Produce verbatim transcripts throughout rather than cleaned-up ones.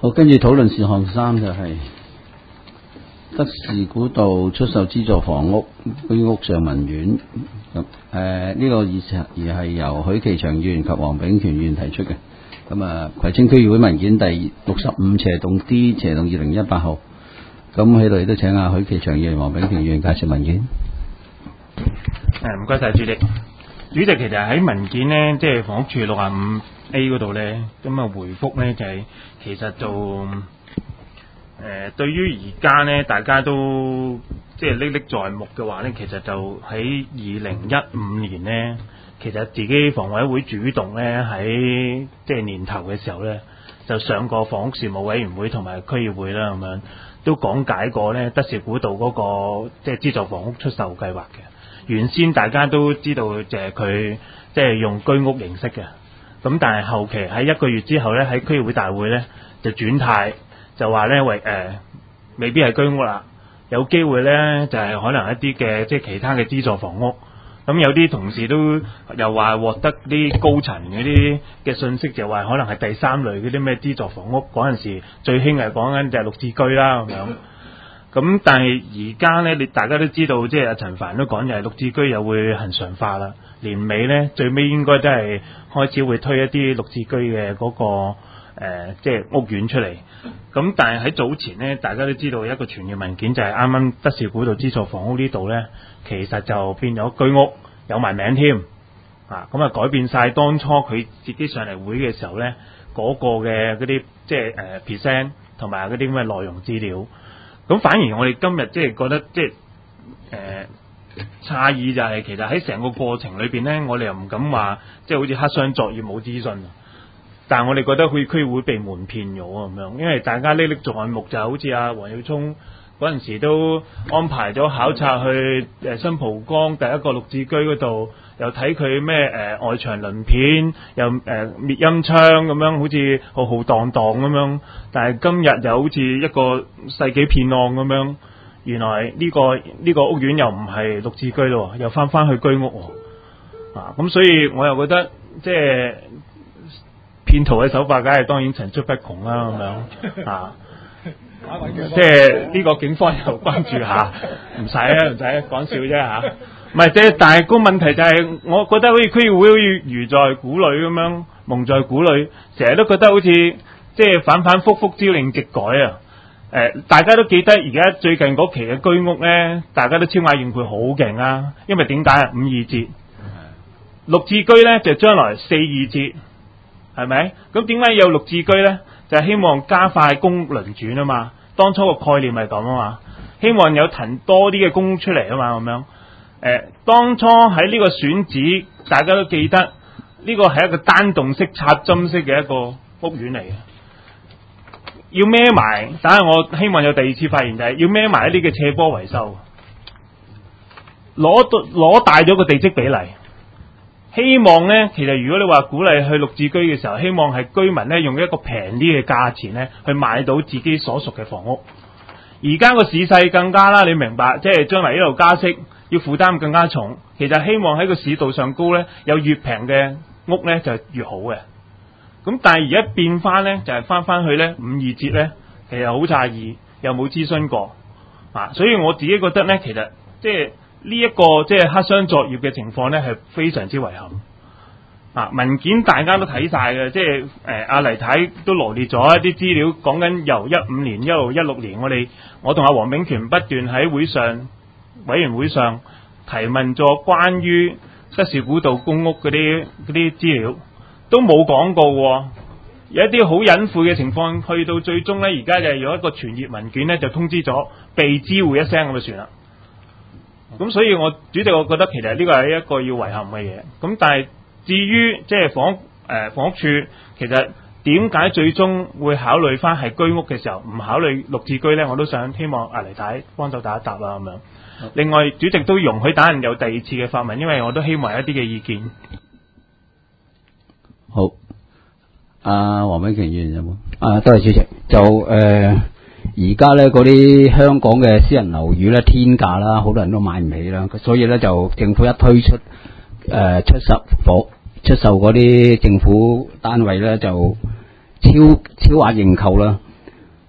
好，跟住討論事項三就係德士古道出售資助房屋居屋上文苑。咁誒呢個議程而係由許其祥議員及黃炳權議員提出嘅。咁啊，葵青區議會文件第六十五斜動 D 斜動二零一八號。咁喺度亦都請阿許其祥議員、黃炳權議員介紹文件。 誒，唔該晒主席。主席其實喺文件呢，即係房屋處六十五 A 嗰度呢，咁啊回覆呢就係、是、其實就誒、呃、對於而家呢，大家都即係歷歷在目嘅話呢，其實就喺二零一五年呢，其實自己房委會主動呢，喺即係年頭嘅時候呢，就上過房屋事務委員會同埋區議會啦，咁樣都講解過呢德士古道嗰、那個即係資助房屋出售計劃嘅。原先大家都知道就係佢即係用居屋形式嘅，咁但係後期喺一個月之後呢，喺區議會大會呢就轉態，就話呢喂誒、呃、未必係居屋啦，有機會呢就係、是、可能一啲嘅即係其他嘅資助房屋。咁有啲同事都又話獲得啲高層嗰啲嘅信息，就話可能係第三類嗰啲咩資助房屋，嗰陣時最興係講緊就係綠置居啦咁樣。咁但係而家呢，你大家都知道，即係阿陳帆都講就係綠置居又會恆常化啦。年尾呢，最尾應該都係開始會推一啲綠置居嘅嗰、那個誒、呃，即係屋苑出嚟。咁但係喺早前呢，大家都知道一個傳閱文件就係啱啱德士古道資助房屋呢度呢，其實就變咗居屋，有埋名添啊！咁啊改變晒當初佢自己上嚟會嘅時候呢，嗰、那個嘅嗰啲即係誒 percent 同埋嗰啲咁嘅內容資料。咁反而我哋今日即係覺得即係誒詫異就係其實喺成個過程裏邊呢，我哋又唔敢話即係好似黑箱作業冇資訊，但係我哋覺得佢區會被瞞騙咗咁樣，因為大家歷歷在目，就好似阿黃耀聰嗰陣時都安排咗考察去誒新蒲崗第一個綠置居嗰度，又睇佢咩誒外牆鱗片，又誒、呃、滅音窗咁樣，好似浩浩蕩蕩咁樣。但係今日又好似一個世紀騙案咁樣，原來呢、這個呢、這個屋苑又唔係綠置居咯，又翻翻去居屋喎。啊，咁所以我又覺得即係騙徒嘅手法，梗係當然層出不窮啦咁樣啊。即係呢個警方又關注下，唔使啊，唔使講笑啫吓。唔係即係，但係個問題就係、是，我覺得好似區議會好似如在鼓裏咁樣，蒙在鼓裏，成日都覺得好似即係反反复复朝令夕改啊。誒、呃，大家都記得而家最近嗰期嘅居屋咧，大家都超額認配好勁啊。因為點解啊？五二折，綠置居咧就將來四二折，係咪？咁點解有綠置居咧？就係希望加快公屋輪轉啊嘛，當初個概念係咁啊嘛，希望有騰多啲嘅公屋出嚟啊嘛，咁樣。誒、呃，當初喺呢個選址，大家都記得呢、這個係一個單棟式插針式嘅一個屋苑嚟嘅，要孭埋。等下我希望有第二次發言就係、是、要孭埋一啲嘅斜坡維修，攞到攞大咗個地積比例。希望呢，其實如果你話鼓勵去綠置居嘅時候，希望係居民呢用一個平啲嘅價錢呢去買到自己所屬嘅房屋。而家個市勢更加啦，你明白，即係將來呢度加息，要負擔更加重。其實希望喺個市道上高呢，有越平嘅屋呢就越好嘅。咁但係而家變翻呢，就係翻翻去呢五二折呢，其實好詫異，又冇諮詢過啊。所以我自己覺得呢，其實即係。呢一個即係黑箱作業嘅情況呢，係非常之遺憾啊！文件大家都睇晒嘅，即係誒阿黎太都羅列咗一啲資料，講緊由一五年一路一六年，我哋我同阿黃炳權不斷喺會上委員會上提問咗關於德士古道公屋嗰啲嗰啲資料，都冇講過喎。有一啲好隱晦嘅情況，去到最終呢，而家就係用一個傳閱文件呢，就通知咗被知會一聲咁就算啦。咁所以我主席我覺得其實呢個係一個要遺憾嘅嘢。咁但係至於即係房屋誒、呃、房屋處其實點解最終會考慮翻係居屋嘅時候唔考慮綠置居呢？我都想希望阿黎太幫手答一答啦咁樣。另外主席都容許等人有第二次嘅發問，因為我都希望有一啲嘅意見。 好，阿黃炳權議員有冇？啊，多謝主席。就誒。呃而家咧嗰啲香港嘅私人樓宇咧天價啦，好多人都買唔起啦，所以咧就政府一推出誒、呃、出售房出售嗰啲政府單位咧就超超額認購啦。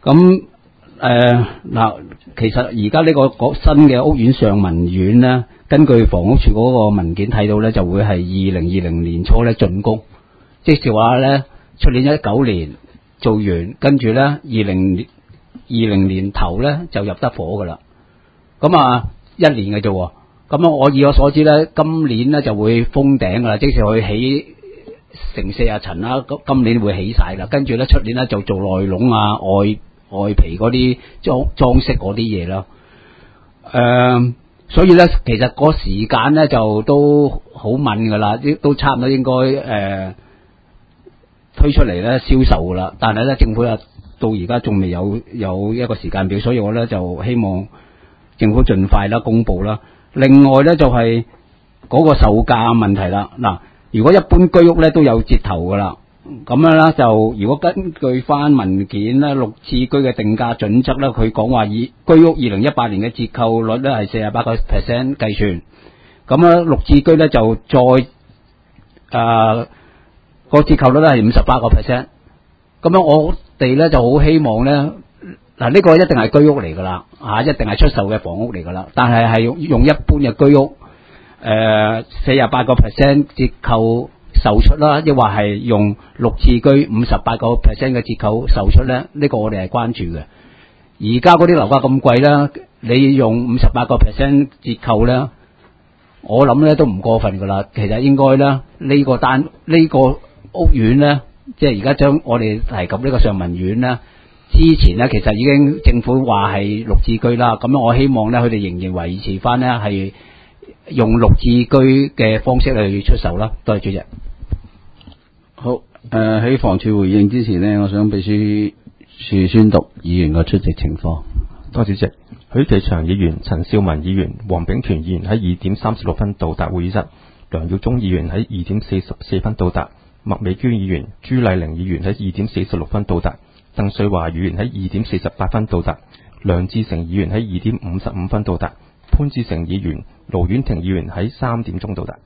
咁誒嗱，其實而家呢個新嘅屋苑上文苑咧，根據房屋署嗰個文件睇到咧，就會係二零二零年初咧竣工，即係話咧出年一九年做完，跟住咧二零二零年頭咧就入得伙噶啦。咁啊一年嘅啫，咁啊我以我所知咧，今年咧就會封頂噶啦，即係佢起成四十層啦，今年會起晒啦，跟住咧出年咧就做內籠啊、外外皮嗰啲裝裝飾嗰啲嘢啦。誒、呃，所以咧其實個時間咧就都好敏噶啦，都差唔多應該誒、呃、推出嚟咧銷售噶啦，但係咧政府啊到而家仲未有有一個時間表，所以我咧就希望政府盡快啦公布啦。另外咧就係、是、嗰個售價問題啦。嗱，如果一般居屋咧都有折頭噶啦，咁樣啦就如果根據翻文件咧，綠置居嘅定價準則咧，佢講話以居屋二零一八年嘅折扣率咧係四十八個 percent 計算，咁啊綠置居咧就再誒、呃那個折扣率咧係五十八個 percent， 咁樣我哋咧就好希望咧，嗱呢個一定係居屋嚟噶啦，啊一定係出售嘅房屋嚟噶啦，但係係用用一般嘅居屋。誒四十八個 percent 折扣售出啦，抑或係用綠置居五十八個 percent 嘅折扣售出咧？呢、這個我哋係關注嘅。而家嗰啲樓價咁貴啦，你用五十八個 percent 折扣咧，我諗咧都唔過分噶啦。其實應該咧呢、這個單呢、這個屋苑咧，即係而家將我哋提及呢個上文苑咧，之前咧其實已經政府話係綠置居啦。咁我希望咧佢哋仍然維持翻咧係用綠置居嘅方式去出售啦。多謝主席。 好，誒、呃、喺房署回應之前呢，我想秘書處宣讀議員嘅出席情況。 多謝主席。許其祥議員、陳少文議員、黃炳權議員喺二點三十六分到達會議室，梁耀忠議員喺二點四十四分到達，麥美娟議員、朱麗玲議員喺二點四十六分到達，鄧瑞華議員喺二點四十八分到達，梁志成議員喺二點五十五分到達，潘志成議員、盧婉婷議員喺三點鐘到達。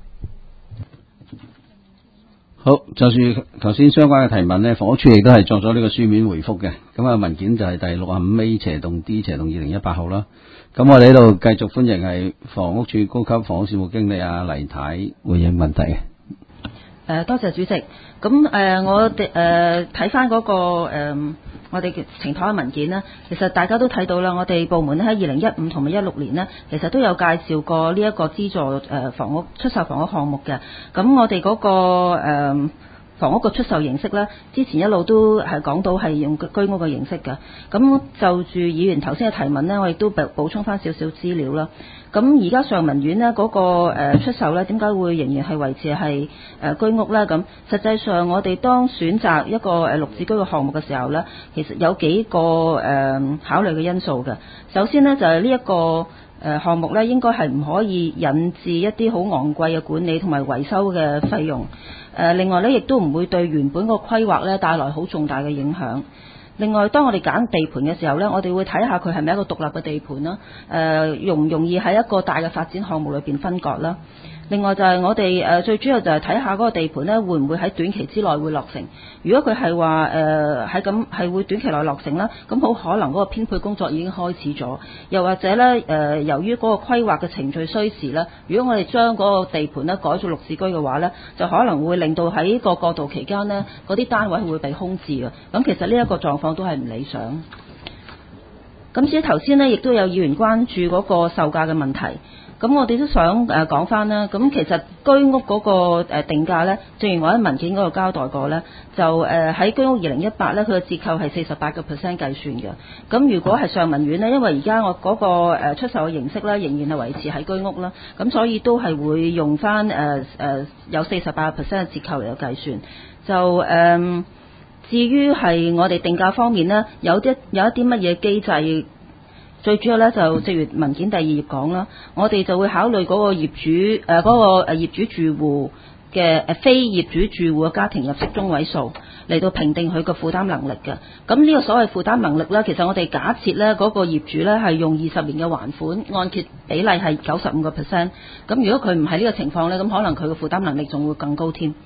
好，就算頭先相關嘅提問呢，房屋署亦都係作咗呢個書面回覆嘅。咁啊，文件就係第六十五 A 斜洞 D 斜洞二零一八號啦。咁我哋喺度繼續歡迎係房屋署高級房屋事務經理阿黎太回應問題嘅。 誒，多謝主席。咁誒、呃，我哋誒睇翻嗰個、呃、我哋嘅呈台嘅文件呢，其實大家都睇到啦。我哋部門咧喺二零一五同埋一六年呢，其實都有介紹過呢一個資助誒房屋出售房屋項目嘅。咁我哋嗰、嗰個、呃房屋個出售形式呢，之前一路都係講到係用居屋嘅形式嘅。咁就住議員頭先嘅提問呢，我亦都補補充翻少少資料啦。咁而家上文苑呢嗰、嗰個、呃、出售呢，點解會仍然係維持係誒、呃、居屋呢？咁實際上我哋當選擇一個誒綠置居嘅項目嘅時候呢，其實有幾個誒、呃、考慮嘅因素嘅。首先呢，就係呢一個誒項目呢，應該係唔可以引致一啲好昂貴嘅管理同埋維修嘅費用。誒另外咧，亦都唔會對原本個規劃咧帶來好重大嘅影響。另外，當我哋揀地盤嘅時候咧，我哋會睇下佢係咪一個獨立嘅地盤啦。誒、呃，容唔容易喺一個大嘅發展項目裏邊分割啦。另外就係我哋誒、呃、最主要就係睇下嗰個地盤咧，會唔會喺短期之內會落成？如果佢係話誒喺咁係會短期內落成啦，咁好可能嗰個編配工作已經開始咗。又或者咧誒、呃，由於嗰個規劃嘅程序需時咧，如果我哋將嗰個地盤咧改做綠置居嘅話咧，就可能會令到喺個過渡期間呢，嗰啲單位會被空置嘅。咁其實呢一個狀況都係唔理想。咁至於頭先呢，亦都有議員關注嗰個售價嘅問題。咁我哋都想誒講翻啦，咁其實居屋嗰個誒定價呢，正如我喺文件嗰度交代過呢，就誒喺居屋二零一八呢，佢嘅折扣係四十八個 percent 計算嘅。咁如果係上文苑呢，因為而家我嗰個誒出售嘅形式呢，仍然係維持喺居屋啦，咁所以都係會用翻誒誒有四十八個 percent 嘅折扣嚟計算。就誒、呃、至於係我哋定價方面呢，有啲有一啲乜嘢機制？最主要咧就正如文件第二頁講啦，我哋就會考慮嗰個業主誒嗰、呃嗰個誒業主住戶嘅誒非業主住戶嘅家庭入息中位數嚟到評定佢個負擔能力嘅。咁呢個所謂負擔能力咧，其實我哋假設咧嗰個業主咧係用二十年嘅還款，按揭比例係九十五個 percent。咁如果佢唔係呢個情況咧，咁可能佢嘅負擔能力仲會更高添。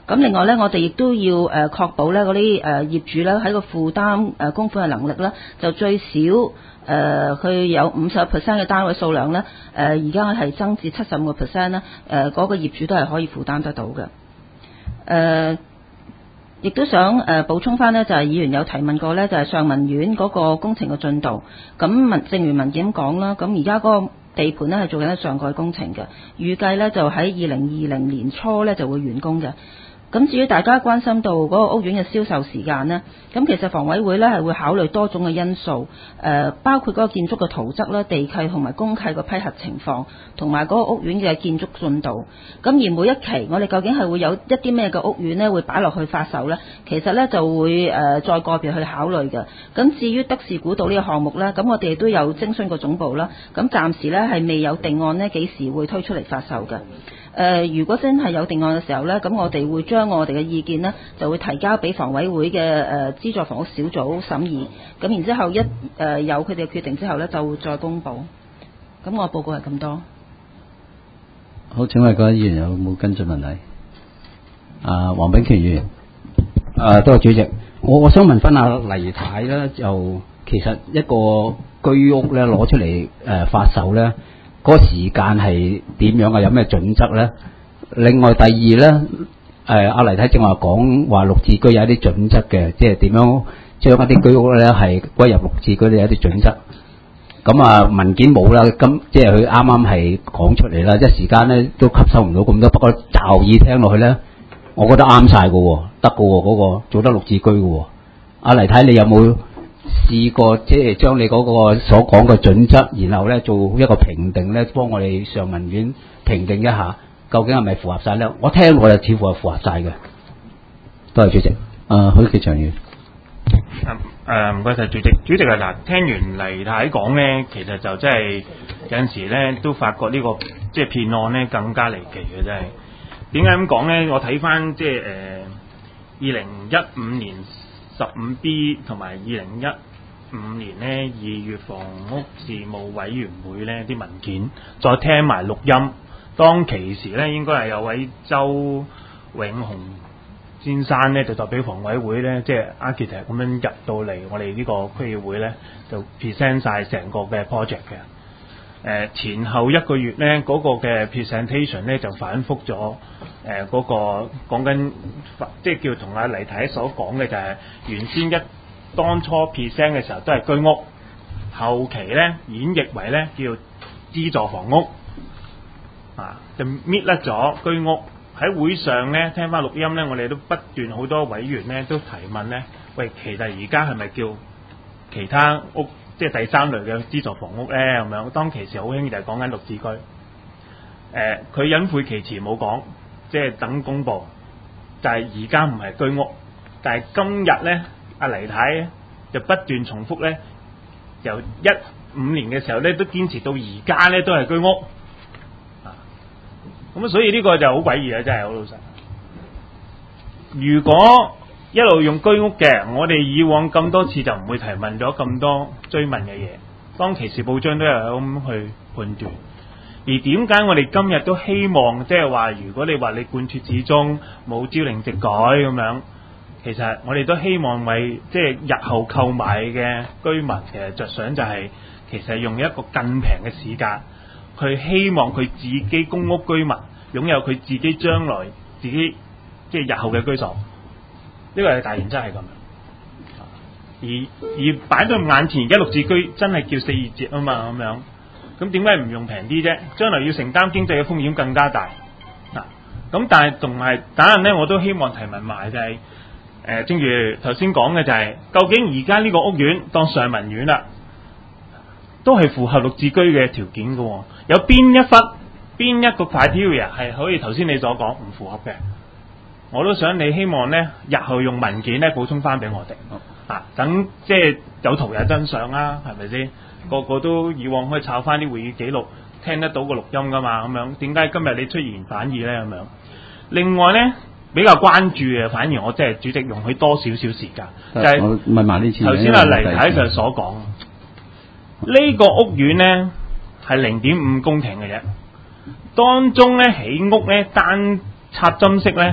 咁另外咧，我哋亦都要誒確保咧嗰啲誒業主咧喺個負擔誒供款嘅能力咧，就最少誒佢有五十 percent 嘅單位數量咧，誒而家係增至七十五個 percent 咧，誒嗰個業主都係可以負擔得到嘅。誒、呃，亦都想誒、呃、補充翻呢，就係、是、議員有提問過呢，就係、是、上文苑嗰個工程嘅進度。咁文正如文件講啦，咁而家嗰個地盤呢係做緊上蓋工程嘅，預計呢就喺二零二零年初呢就會完工嘅。咁至於大家關心到嗰個屋苑嘅銷售時間呢，咁其實房委會呢係會考慮多種嘅因素，誒、呃、包括嗰個建築嘅圖則啦、地契同埋公契嘅批核情況，同埋嗰個屋苑嘅建築進度。咁而每一期我哋究竟係會有一啲咩嘅屋苑呢會擺落去發售呢？其實呢就會誒、呃、再個別去考慮嘅。咁至於德士古道呢個項目呢，咁我哋都有徵詢過總部啦，咁暫時呢係未有定案呢幾時會推出嚟發售嘅。誒、呃，如果真係有定案嘅時候呢，咁我哋會將我哋嘅意見呢，就會提交俾房委會嘅誒資助房屋小組審議。咁然之後一誒、呃、有佢哋嘅決定之後呢，就會再公佈。咁我報告係咁多。 好，請問各位議員有冇跟進問題？啊，黃炳權議員。啊，多謝主席。我我想問翻阿黎太咧，就其實一個居屋咧攞出嚟誒、呃、發售咧。嗰個時間係點樣啊？有咩準則咧？另外第二咧，誒、呃、阿黎太正話講話綠置居有一啲準則嘅，即係點樣將一啲居屋咧係歸入綠置居嘅有一啲準則。咁啊文件冇啦，咁即係佢啱啱係講出嚟啦，一時間咧都吸收唔到咁多。不過驟耳聽落去咧，我覺得啱晒㗎喎，得㗎喎，嗰、那個做得綠置居㗎喎。阿黎太你有冇試過即係將你嗰個所講嘅準則，然後咧做一個評定咧，幫我哋上文苑評定一下，究竟係咪符合晒咧？我聽我就似乎係符合晒嘅。多謝主席。啊，許啟祥議員。 誒唔該晒主席。主席啊，嗱，聽完黎太講咧，其實就真係有陣時咧都發覺呢、這個即係騙案咧更加離奇嘅真係。點解咁講咧？我睇翻即係誒二零一五年十五 B 同埋二零一五年呢二月房屋事務委員會呢啲文件，再聽埋錄音，當其時呢應該係有位周永雄先生呢就代表房委會呢，即係 architect 咁樣入到嚟我哋呢個區議會呢，就 present 晒成個嘅 project 嘅。誒前後一個月呢，嗰、那個嘅 presentation 呢就反覆咗，誒、呃、嗰、那個講緊，即係叫同阿黎太所講嘅就係原先一當初 present 嘅時候都係居屋，後期呢演繹為呢叫資助房屋，啊就搣甩咗居屋。喺會上呢，聽翻錄音呢，我哋都不斷好多委員呢都提問呢：「喂，其實而家係咪叫其他屋？即係第三類嘅資助房屋咧，咁樣當其時好興就係講緊綠置居。誒、呃，佢隱晦其詞冇講，即係等公佈。但係而家唔係居屋，但係今日咧，阿黎太就不斷重複咧，由一五年嘅時候咧都堅持到而家咧都係居屋。啊，咁所以呢個就好詭異啊！真係好老實。如果一路用居屋嘅，我哋以往咁多次就唔會提問咗咁多追問嘅嘢。當其時報章都有咁去判斷。而點解我哋今日都希望，即係話，如果你話你貫徹始終冇朝令夕改咁樣，其實我哋都希望為即係日後購買嘅居民嘅着想，就係其實用一個更平嘅市價，佢希望佢自己公屋居民擁有佢自己將來自己即係日後嘅居所。呢個係大原則係咁樣，而而擺到眼前，而家綠置居真係叫四二折啊嘛咁樣，咁點解唔用平啲啫？將來要承擔經濟嘅風險更加大嗱。咁但係同埋等陣咧，我都希望提問埋就係、是、誒、呃，正如頭先講嘅就係、是，究竟而家呢個屋苑當上文苑啦，都係符合綠置居嘅條件嘅、哦，有邊一忽邊一個 criteria 係可以頭先你所講唔符合嘅？我都想你希望咧，日後用文件咧補充翻俾我哋，啊，等即係有圖有真相啦，係咪先？個個都以往可以抄翻啲會議記錄，聽得到個錄音噶嘛，咁樣點解今日你出言反耳咧？咁樣，另外咧比較關注嘅，反而我即係主席容許多少少時間，就係問埋呢次。頭先阿黎太就所講，呢、呢個屋苑咧係零點五公頃嘅啫，當中咧起屋咧單插針式咧。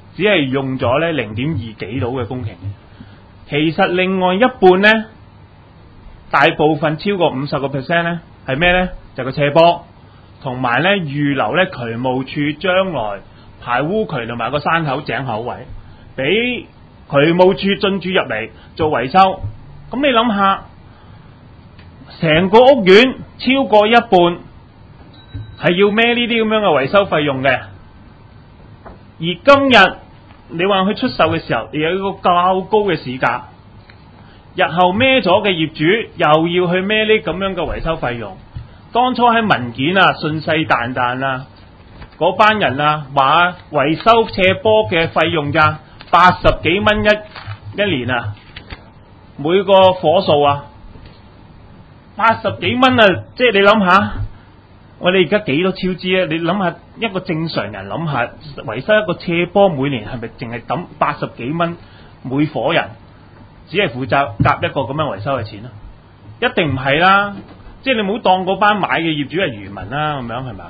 只係用咗咧零點二幾度嘅公頃，其實另外一半咧，大部分超過五十個 percent 咧係咩咧？就係個斜坡，同埋咧預留咧渠務處將來排污渠同埋個山口井口位，俾渠務處進駐入嚟做維修。咁你諗下，成個屋苑超過一半係要孭呢啲咁樣嘅維修費用嘅，而今日你話佢出售嘅時候，又有一個較高嘅市價，日後孭咗嘅業主又要去孭呢咁樣嘅維修費用。當初喺文件啊信誓旦旦啊，嗰班人啊話維修斜坡嘅費用咋八十幾蚊一一年啊，每個火數啊八十幾蚊啊，即係你諗下，我哋而家幾多超支啊？你諗下一個正常人諗下，維修一個斜坡每年係咪淨係抌八十幾蚊每伙人，只係負責夾一個咁樣維修嘅錢啊？一定唔係啦，即係你唔好當嗰班買嘅業主係漁民啦，咁樣係咪？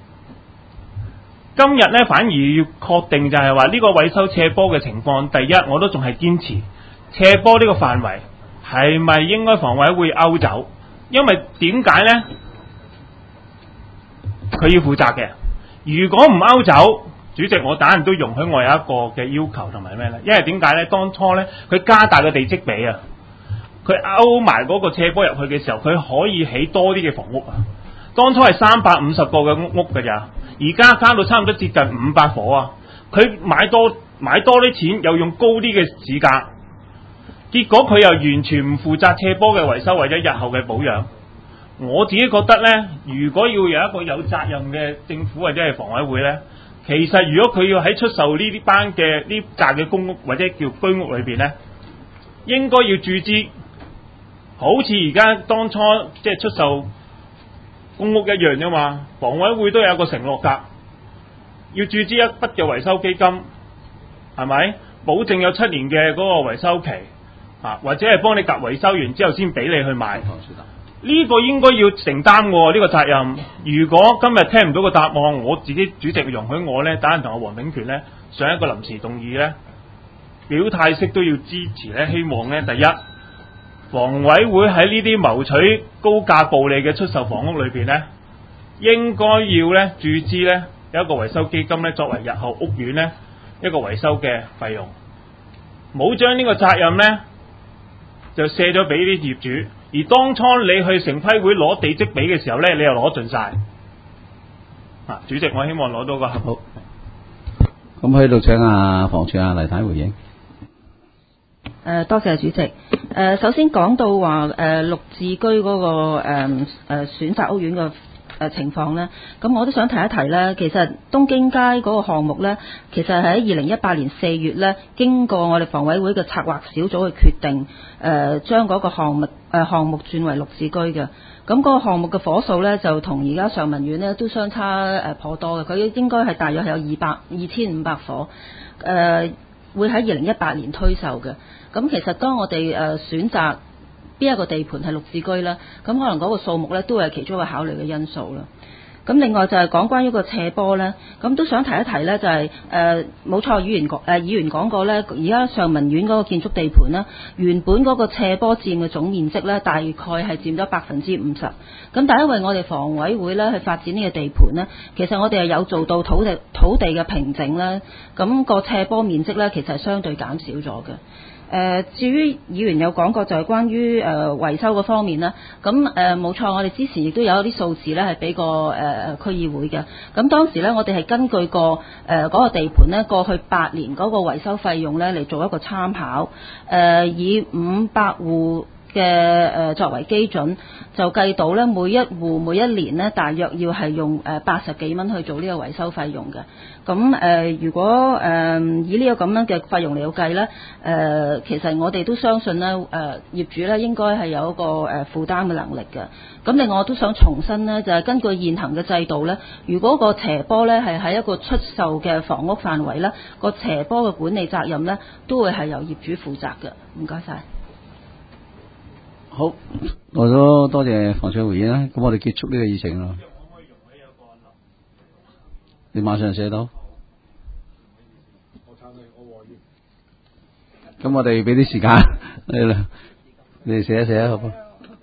今日咧反而要確定就係話呢個維修斜坡嘅情況，第一我都仲係堅持斜坡呢個範圍係咪應該房委會勾走？因為點解呢？佢要負責嘅。如果唔勾走，主席我打人都容許我有一個嘅要求同埋咩呢？因為點解呢？當初呢，佢加大個地積比啊，佢勾埋嗰個斜坡入去嘅時候，佢可以起多啲嘅房屋啊。當初係三百五十個嘅屋屋㗎咋，而家加到差唔多接近五百伙啊。佢買多買多啲錢，又用高啲嘅市價。結果佢又完全唔負責斜坡嘅維修或者日後嘅保養。我自己覺得呢，如果要有一個有責任嘅政府或者係房委會呢，其實如果佢要喺出售呢啲班嘅呢紮嘅公屋或者叫居屋裏邊呢，應該要注資，好似而家當初即係出售公屋一樣啫嘛。房委會都有個承諾㗎，要注資一筆嘅維修基金，係咪？保證有七年嘅嗰個維修期。啊，或者係幫你夾維修完之後先俾你去買，呢個應該要承擔喎呢個責任。如果今日聽唔到個答案，我自己主席容許我呢，等陣同阿黃炳權呢上一個臨時動議呢，表態式都要支持呢。希望呢，第一，房委會喺呢啲謀取高價暴利嘅出售房屋裏邊呢，應該要呢注資呢有一個維修基金呢，作為日後屋苑呢一個維修嘅費用，冇將呢個責任呢就卸咗俾啲業主，而當初你去城規會攞地積比嘅時候呢，你又攞盡晒。啊，主席，我希望攞到個合好。 咁喺度請阿房署阿黎太回應。 誒、呃，多謝主席。誒、呃，首先講到話誒綠置居嗰、那個誒誒、呃、選擇屋苑嘅誒情況呢，咁我都想提一提呢。其實東京街嗰個項目呢，其實喺二零一八年四月呢，經過我哋房委會嘅策劃小組嘅決定，誒、呃、將嗰個項目誒、呃、項目轉為綠置居嘅。咁嗰個項目嘅伙數呢，就同而家上文苑呢都相差誒頗多嘅，佢應該係大約係有二百二千五百伙，誒、呃、會喺二零一八年推售嘅。咁其實當我哋誒選擇邊一個地盤係綠置居啦，咁可能嗰個數目咧都係其中一個考慮嘅因素啦。咁另外就係講關於個斜坡咧，咁都想提一提咧，就係誒冇錯，議員講誒議員講過咧，而家上文苑嗰個建築地盤咧，原本嗰個斜坡佔嘅總面積咧，大概係佔咗百分之五十。咁但係因為我哋房委會咧去發展呢個地盤咧，其實我哋係有做到土地土地嘅平整咧，咁個斜坡面積咧其實係相對減少咗嘅。誒、呃，至於議員有講過就係關於誒、呃、維修嗰方面啦，咁誒冇錯，我哋之前亦都有一啲數字咧係俾過誒區議會嘅，咁當時咧我哋係根據個誒嗰、呃那個地盤咧過去八年嗰個維修費用咧嚟做一個參考，誒、呃、以五百戶嘅誒作為基準，就計到咧每一戶每一年咧大約要係用誒八十幾蚊去做呢個維修費用嘅。咁誒、呃，如果誒、呃、以呢個咁樣嘅費用嚟計咧，誒、呃、其實我哋都相信咧，誒、呃、業主咧應該係有一個誒、呃、負擔嘅能力嘅。咁另外我都想重申咧，就係、是、根據現行嘅制度咧，如果個斜坡咧係喺一個出售嘅房屋範圍咧，個斜坡嘅管理責任咧都會係由業主負責嘅。唔該晒。 好，我都多謝房署回應啦。咁我哋結束呢個議程咯。你馬上寫到。 咁我哋俾啲時間你啦，你哋寫一寫好唔好？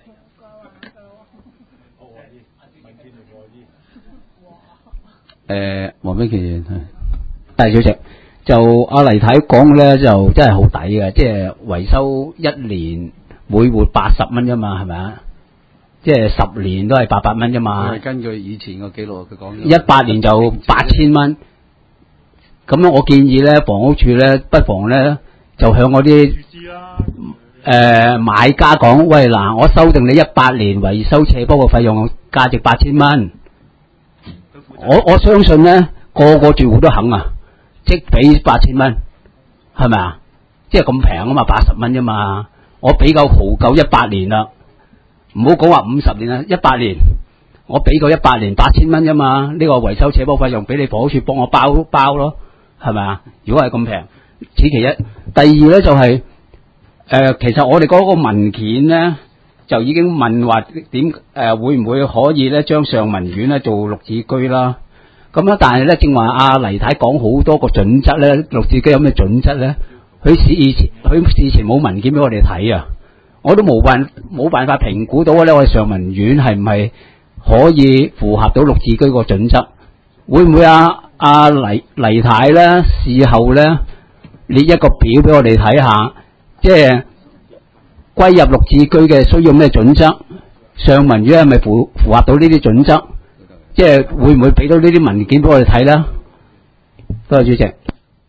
誒，黃炳權議員係。 大主席，就阿黎太講咧，就真係好抵嘅，即係維修一年每活八十蚊啫嘛，係咪啊？即係十年都係八百蚊啫嘛。 係根據以前個記錄，佢講一八年就八千蚊。咁樣我建議咧，房屋署咧不妨咧就向嗰啲誒買家講，喂嗱，我修訂你一八年維修斜坡嘅費用價值八千蚊。我我相信咧，個個住戶都肯啊，即俾八千蚊，係咪啊？即係咁平啊嘛，八十蚊啫嘛。我俾夠豪夠一八年啦，唔好講話五十年啦，一八年我俾夠一八年八千蚊啫嘛。呢、這個維修斜坡費用俾你房屋署幫我包包咯，係咪啊？如果係咁平，此其一。第二咧就係、是、誒、呃，其實我哋嗰個文件咧就已經問話點誒會唔會可以咧將上文苑咧做綠置居啦？咁樣，但係咧正話阿黎太講好多個準則咧，綠置居有咩準則咧？佢事以前佢事前冇文件俾我哋睇啊，我都冇辦冇辦法評估到咧，我哋上文苑係唔係可以符合到綠置居個準則？會唔會啊？阿黎黎太咧事後咧列一個表俾我哋睇下，即係歸入綠置居嘅需要咩準則？上文苑係咪符符合到呢啲準則？即係會唔會俾到呢啲文件俾我哋睇咧？多謝主席。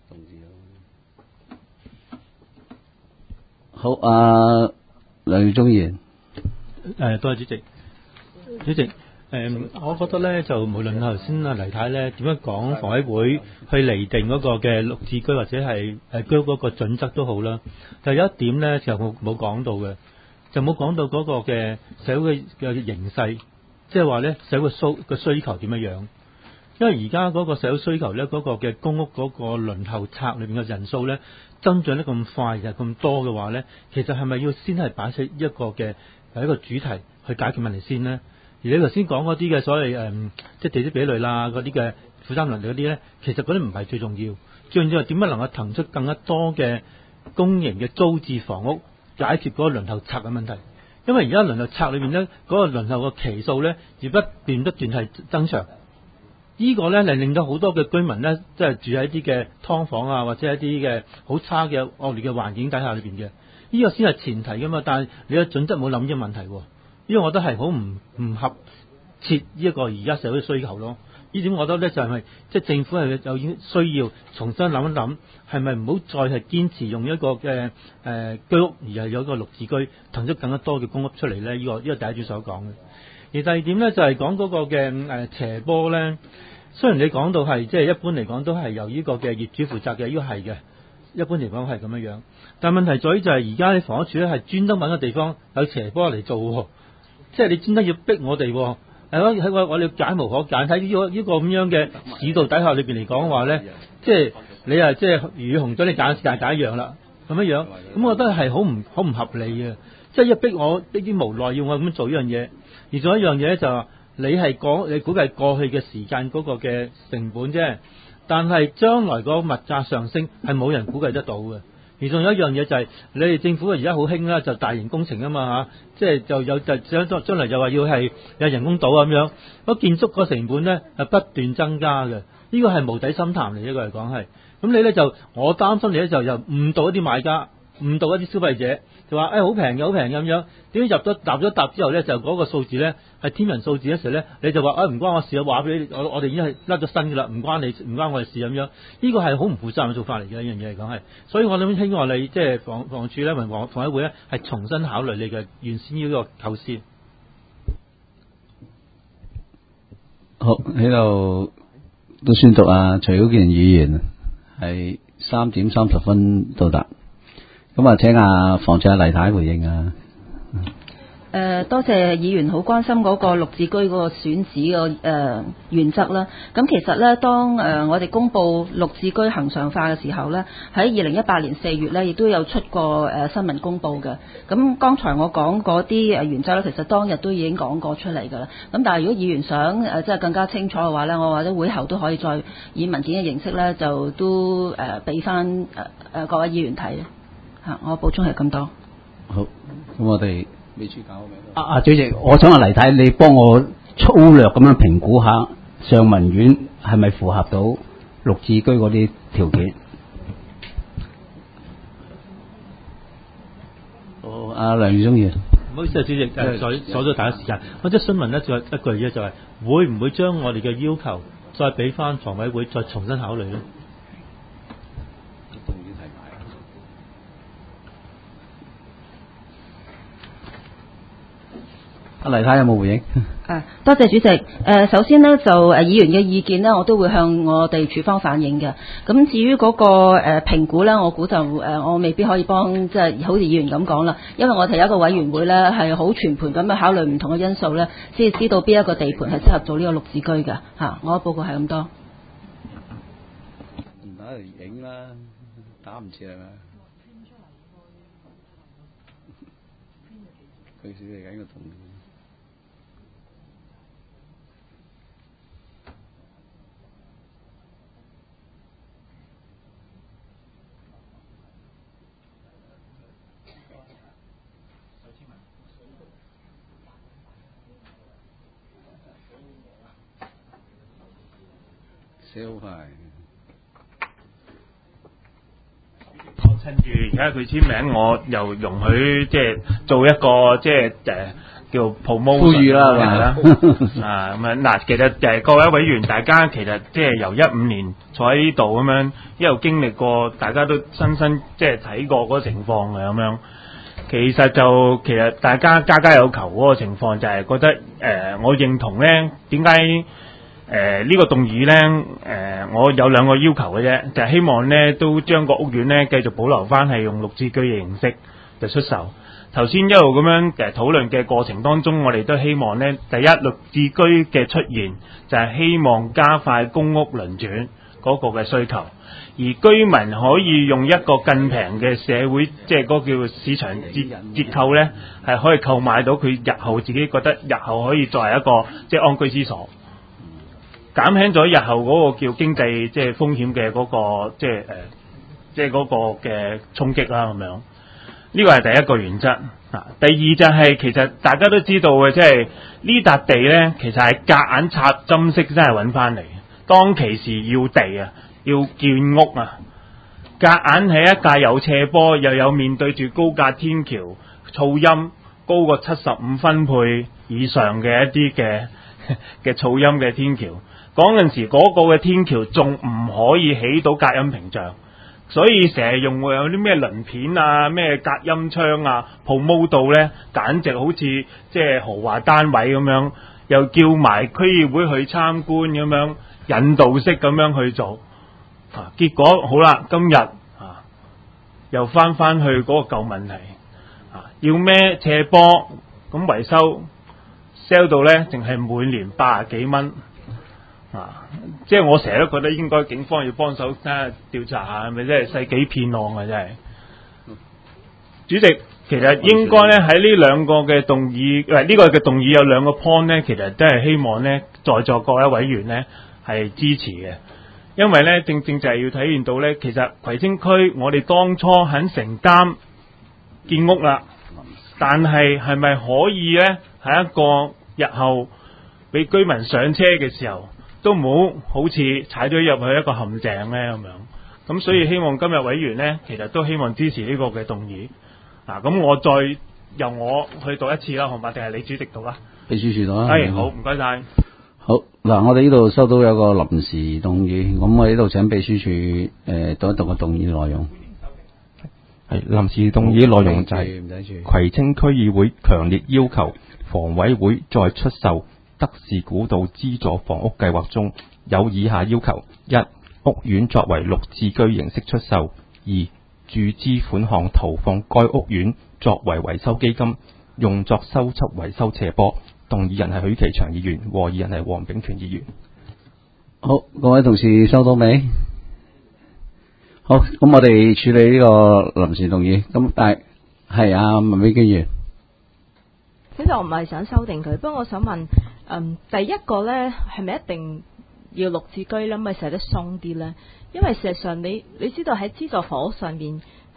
好，阿梁耀忠議員。 誒，多謝主席。主席，誒、嗯，我覺得咧，就無論頭先阿黎太咧點樣講，房委會去釐定嗰個嘅綠置居或者係誒居屋嗰個準則都好啦，但係有一點咧就冇冇講到嘅，就冇講到嗰個嘅社會嘅形勢。即係話咧，社會需個需求點樣樣？因為而家嗰個社會需求咧，嗰、嗰個嘅公屋嗰個輪候冊裏邊嘅人數咧增長得咁快又咁多嘅話咧，其實係咪要先係擺出一個嘅一個主題去解決問題先呢？而你頭先講嗰啲嘅所謂誒、嗯，即係地積比率啦，嗰啲嘅負擔能力嗰啲咧，其實嗰啲唔係最重要，最重要係點樣能夠騰出更加多嘅公營嘅租置房屋，解決嗰個輪候冊嘅問題。因為而家輪候冊裏面咧，嗰、那個輪候嘅期數咧，而不斷不斷係增長。呢、這個咧，令令到好多嘅居民咧，即係住喺一啲嘅劏房啊，或者一啲嘅好差嘅惡劣嘅環境底下裏邊嘅。呢、這個先係前提噶嘛。但係你嘅準則冇諗呢個問題，因為我覺得係好唔唔合切呢一個而家社會需求咯。呢點我覺得咧就係咪即係政府係有需要重新諗一諗，係咪唔好再係堅持用一個嘅誒、呃、居屋，而係有一個綠置居騰出更加多嘅公屋出嚟咧？呢、這個呢、這個第一組所講嘅。而第二點咧就係、是、講嗰個嘅誒、呃、斜坡咧，雖然你講到係即係一般嚟講都係由呢個嘅業主負責嘅，呢、這個係嘅，一般嚟講係咁樣樣。但係問題在於就係而家啲房屋署咧係專登揾個地方有斜坡嚟做，即係你專登要逼我哋。係咯，喺我我哋解無可解，喺呢個呢個咁樣嘅市道底下裏邊嚟講話咧，即係你啊，即係魚與熊掌你揀揀揀一樣啦，咁樣樣，咁我覺得係好唔好唔合理嘅，即係一逼我逼啲無奈要我咁做呢樣嘢，而仲有一樣嘢就係你係講你估計過去嘅時間嗰個嘅成本啫，但係將來個物價上升係冇人估計得到嘅。而仲有一樣嘢就係、是、你哋政府而家好興啦，就大型工程啊嘛嚇，即係就有就將將來就話要係有人工島咁樣，嗰建築個成本咧係不斷增加嘅，呢、這個係無底深潭嚟，呢個嚟講係。咁你咧就我擔心你咧就又誤導一啲買家，誤導一啲消費者，就話誒好平嘅好平咁樣，點解入咗搭咗搭之後咧就嗰個數字咧係天文數字嘅時候咧，你就話誒唔關我事啊，話俾你我我哋已經係甩咗身㗎啦，唔關你唔關我哋事咁樣，呢個係好唔負責任嘅做法嚟嘅一樣嘢嚟講係，所以我諗希望你即係房房署咧，同房房委會咧係重新考慮你嘅原先呢個構思。 好，喺度都宣讀啊，徐浩健議員係三點三十分到達。咁啊，請阿房署阿黎太回應啊。 誒、呃，多謝議員好關心嗰個綠置居嗰個選址個誒原則啦。咁其實咧，當誒、呃、我哋公布綠置居恆常化嘅時候咧，喺二零一八年四月咧，亦都有出過誒、呃、新聞公佈嘅。咁剛才我講嗰啲誒原則咧，其實當日都已經講過出嚟㗎啦。咁但係如果議員想誒即係更加清楚嘅話咧，我或者會後都可以再以文件嘅形式咧，就都誒俾翻誒誒各位議員睇。 嚇，我補充係咁多。 好，咁我哋秘書搞未？ 啊啊，主席，我想阿黎太，你幫我粗略咁樣評估下上文院係咪符合到綠置居嗰啲條件？ 好，阿梁耀忠議員。 唔好意思啊，主席，誒阻阻咗大家時間。我即係詢問咧，就係一句嘢，就係會唔會將我哋嘅要求再俾翻房委會再重新考慮咧？ 阿黎太有冇回應？ 誒，多謝主席。誒、呃，首先呢，就誒、呃、議員嘅意見呢，我都會向我哋處方反映嘅。咁至於嗰、那個誒、呃、評估呢，我估就誒、呃、我未必可以幫，即係好似議員咁講啦。因為我哋有一個委員會呢，係好全盤咁去考慮唔同嘅因素呢，先至知道邊一個地盤係適合做呢個綠置居嘅嚇、啊。我嘅報告係咁多。 唔打嚟影啦，打唔切係咪？佢寫嚟緊個同意。寫好快。 我趁住而家佢簽名，我又容許即係做一個即係誒叫 promotion 呼籲啦，係咪啦？啊咁樣嗱，其實誒各位委員，大家其實即係由一五年坐喺呢度咁樣，一路經歷過，大家都親身即係睇過嗰個情況嘅咁樣。其實就其實大家家家有求嗰個情況，就係覺得誒、呃，我認同咧，點解？誒、呃、呢、這個動議呢，誒、呃、我有兩個要求嘅啫，就係、是、希望呢都將個屋苑呢繼續保留翻係用綠置居嘅形式就出售。頭先一路咁樣誒討論嘅過程當中，我哋都希望呢，第一綠置居嘅出現就係希望加快公屋輪轉嗰個嘅需求，而居民可以用一個更平嘅社會，即係嗰個叫市場折折扣呢，係可以購買到佢日後自己覺得日後可以作為一個即係安居之所。減輕咗日後嗰個叫經濟即係風險嘅嗰個即係誒，即係嗰個嘅衝擊啦咁樣。呢個係第一個原則啊。第二就係其實大家都知道嘅，即係呢笪地咧，其實係夾硬插針式真係揾翻嚟。當其時要地啊，要建屋啊，夾硬喺一架有斜坡又有面對住高架天橋，噪音高過七十五分貝以上嘅一啲嘅嘅噪音嘅天橋。嗰陣時嗰個嘅天橋仲唔可以起到隔音屏障，所以成日用會有啲咩鱗片啊、咩隔音窗啊、promote到呢，簡直好似即係豪華單位咁樣，又叫埋區議會去參觀咁樣，引導式咁樣去做。啊，結果好啦，今日啊又翻翻去嗰個舊問題，啊要咩斜坡咁維修 sell 到呢，淨係每年八十幾蚊。啊！即係我成日都覺得應該警方要幫手睇下調查下係咪真係世紀騙案啊！真係，主席其實應該咧喺呢兩個嘅動議，誒、呃、呢、這個嘅動議有兩個 point 咧，其實都係希望咧在座各位委員咧係支持嘅，因為咧正正就係要體現到咧，其實葵青區我哋當初肯承擔建屋啦，但係係咪可以咧喺一個日後俾居民上車嘅時候，都唔好好似踩咗入去一個陷阱咧咁樣，咁所以希望今日委員呢，其實都希望支持呢個嘅動議。啊，咁我再由我去讀一次啦，好嘛？定係你主席讀啦？ 秘書處讀啦。 係，好，唔該晒。 好嗱，我哋呢度收到有個臨時動議，咁我呢度請秘書處誒、呃、讀一讀個動議內容。 係臨時動議內容就係葵青區議會強烈要求房委會在出售德士古道資助房屋計劃中有以下要求：一、屋苑作為綠置居形式出售；二、注資款項投放該屋苑作為維修基金，用作修葺維修斜坡。動議人係許其祥議員，和議人係黃炳權議員。 好，各位同事收到未？好，咁我哋處理呢個臨時動議。咁但係係啊，文美議員。 其實我唔係想修訂佢，不過我想問，嗯，第一個呢係咪一定要綠置居呢？咪寫得鬆啲呢？因為事實上你你知道喺資助房屋上面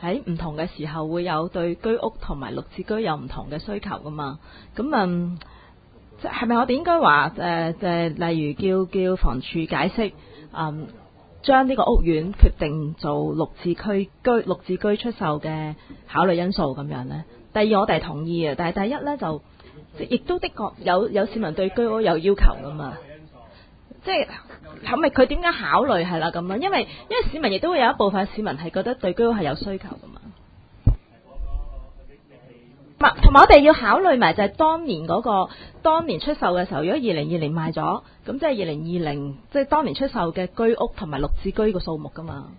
喺唔同嘅時候會有對居屋同埋綠置居有唔同嘅需求噶嘛。咁嗯，即係咪我哋應該話誒誒，例如叫叫房署解釋，嗯，將呢個屋苑決定做綠置區居綠置居出售嘅考慮因素咁樣呢？第二我哋係同意嘅，但係第一呢，就亦都的確有有市民對居屋有要求噶嘛。即係係咪佢點解考慮係啦咁樣？因為因為市民亦都會有一部分市民係覺得對居屋係有需求噶嘛。同埋我哋要考慮埋就係當年嗰、嗰個當年出售嘅時候，如果二零二零賣咗，咁即係二零二零即係當年出售嘅居屋同埋綠置居個數目噶嘛。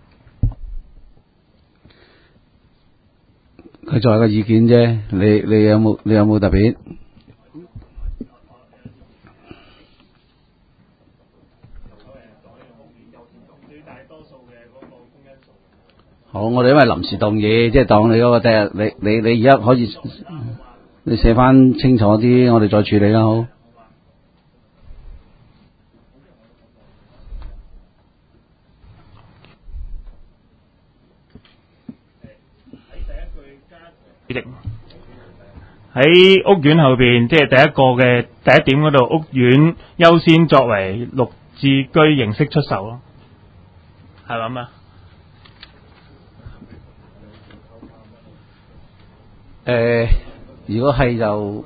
佢作為個意見啫，你你有冇你有冇特別？好，我哋因為臨時動議，即係當你嗰個第日，你你你而家可以你寫翻清楚啲，我哋再處理啦，好。 喺屋苑後邊，即係第一個嘅第一點嗰度，屋苑優先作為綠置居形式出售咯，係咪咁啊？ 誒、呃，如果係就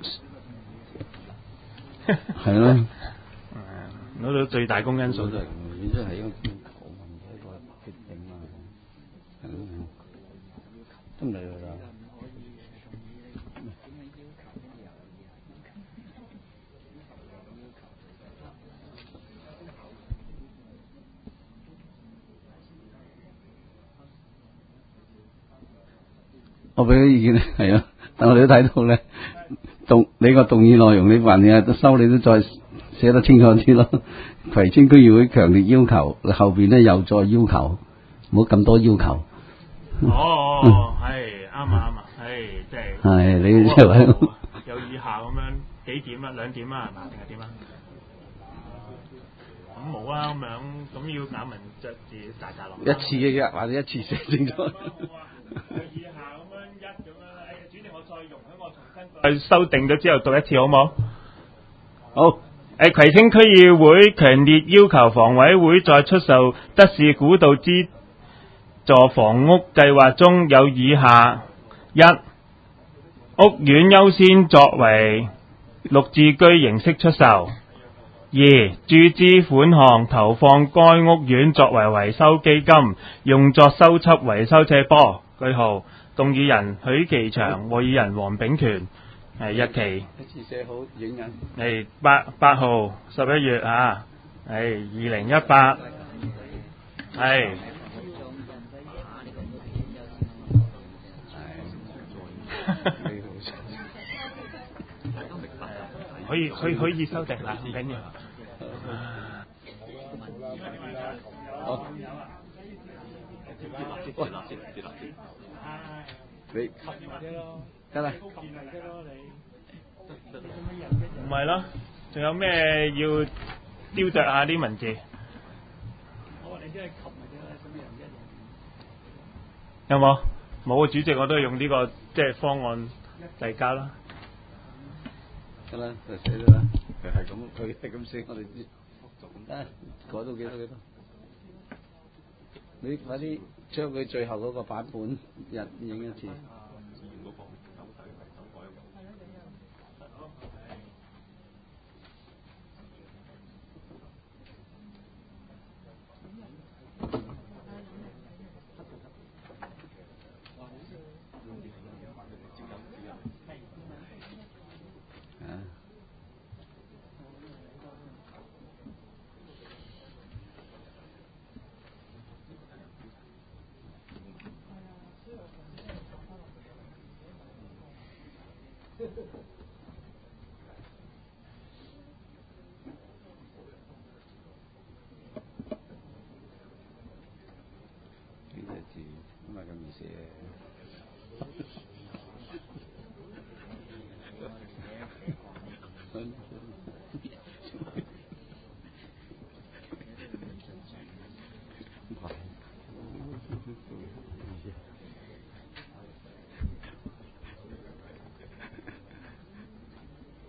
係咯，誒， 攞到最大公因數就係即係一個討論一個決定啊，係咯，都唔理佢啦。我俾啲意見係啊，但我哋都睇到咧，動你個動議內容，你還嘢都收，你都再寫得清楚啲咯。葵青區議會強烈要求，後邊咧又再要求，唔好咁多要求。 哦哦，係啱啊啱啊，係即係。係你即係話有以下咁樣幾點啊？兩點啊，係嘛？定係點啊？咁冇啊，咁樣咁要咬文嚼字大大落。 一次嘅啫，或者一次寫清楚。 有以下咁樣一咁樣，哎呀，主席我再容許我重新再修訂咗之後讀一次好冇？好。誒，葵青區議會強烈要求房委會在出售德士古道資助房屋計劃中有以下：一、屋苑優先作為綠置居形式出售；二、注資款項投放該屋苑作為維修基金，用作修葺維修斜坡。句號，動議人許其祥，和議人黃炳權。係日期。 一次寫好影印。 係八八號十一月啊，係二零一八，係。可以可以可以修訂啦，唔緊要。 好。你得啦。 唔係咯，仲有咩要雕琢下啲文字？我話你即係琴日啫，使乜人一樣？有冇？冇啊！主席，我都係用呢個即係方案遞交啦。 得啦，就寫咗啦。佢係咁，佢係咁寫，我哋知。得，改到幾多幾多？你快啲將佢最後嗰個版本日影一次。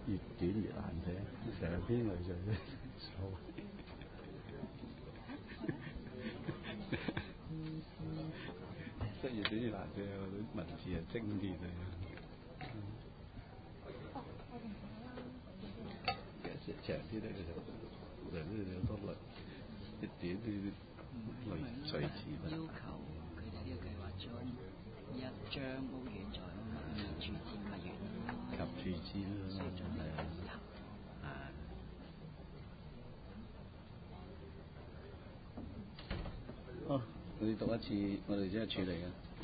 越短越難聽，成篇嚟就啫。即係越短越難聽，啲文字係精煉啊！其實長啲咧，就長啲有多類，越短啲類隨詞。 要求佢哋嘅計劃中一張好遠在密處之不遠， 及處之啦，係啊。好，你讀一次，我哋即係處理嘅。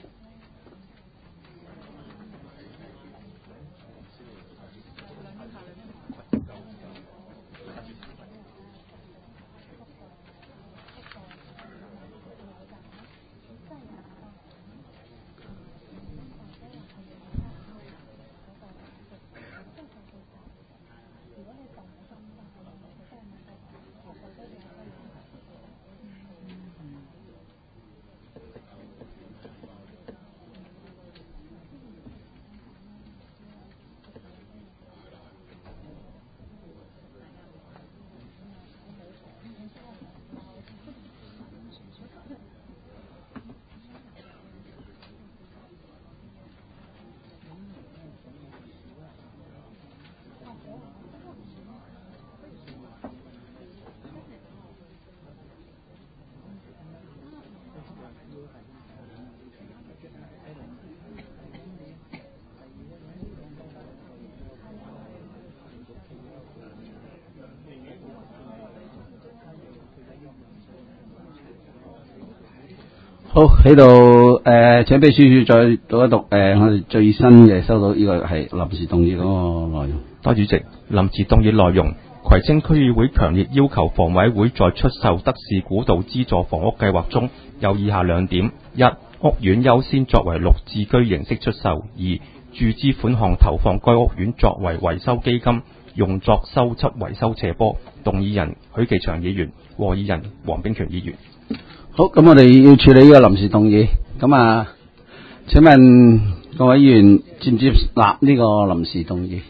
好喺度誒，請秘書處再讀一讀誒、呃，我哋最新嘅收到呢個係臨時動議嗰個內容。 多主席，臨時動議內容：葵青區議會強烈要求房委會在出售德士古道資助房屋計劃中有以下兩點：一、屋苑優先作為綠置居形式出售；二、注資款項投放該屋苑作為維修基金，用作修葺維修斜坡。動議人許其祥議員，和議人黃炳權議員。 好，咁我哋要處理呢個臨時動議。咁啊，請問各位議員接唔接納呢個臨時動議？誒、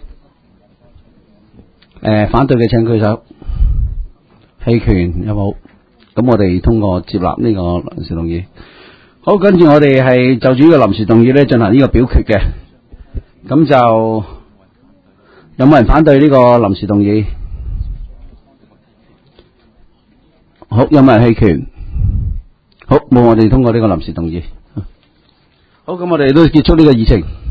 呃，反對嘅請舉手。棄權有冇？咁我哋通過接納呢個臨時動議。好，跟住我哋係就住呢個臨時動議咧進行呢個表決嘅。咁就有冇人反對呢個臨時動議？好，有冇人棄權？好，冇，我哋通過呢個臨時動議。好，咁我哋都結束呢個議程。